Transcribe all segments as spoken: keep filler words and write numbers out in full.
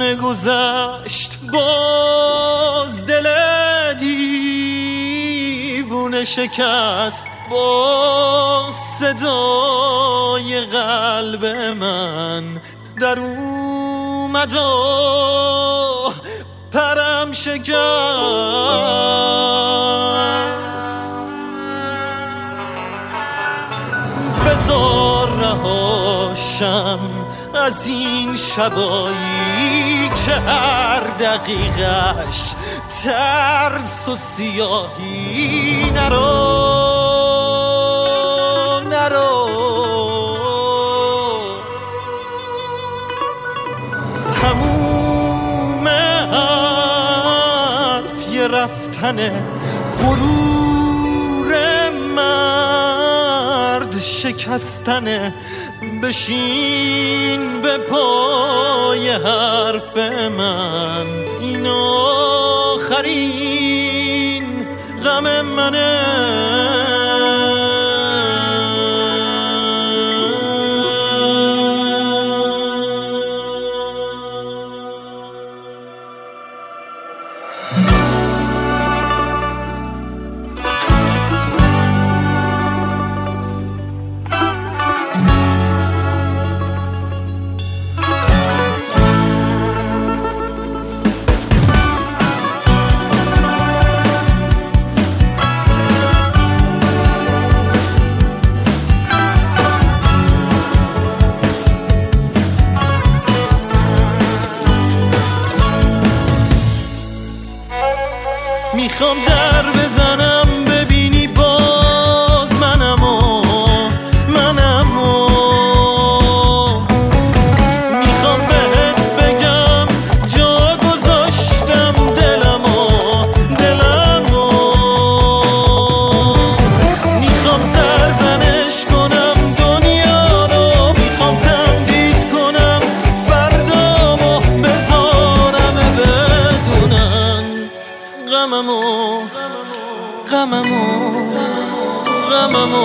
همه گذشت باز دل دیوونه شکست باز صدای قلب من در اومد و پرم شکست. بذار رهاشم از این شبایی که هر دقیقش ترس و سیاهی. نرو نرو تموم حرف یه رفتنه، غرور مرد شکستنه. بشین به پای حرف من، این آخرین غم منه. میخوام در بزنم ببینی باز منم و منم و میخوام بهت بگم جا گذاشتم دلم و دلم و میخوام سرزنش کنم دنیا رو، میخوام تمدید کنم فردامو، بذارم بدونن غممو غممو غممو.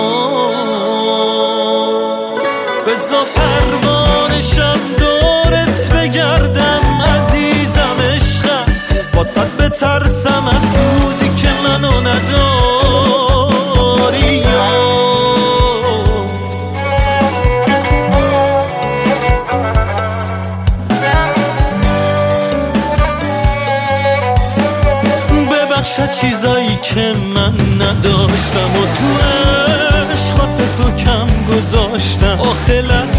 بذار پروانشم دورت بگردم عزیزم عشقم، واسط بترسم از روزی که منو نداری. ببخشد چیزایی که من نداشتم و تو عشق واسه تو کم گذاشتم. آخه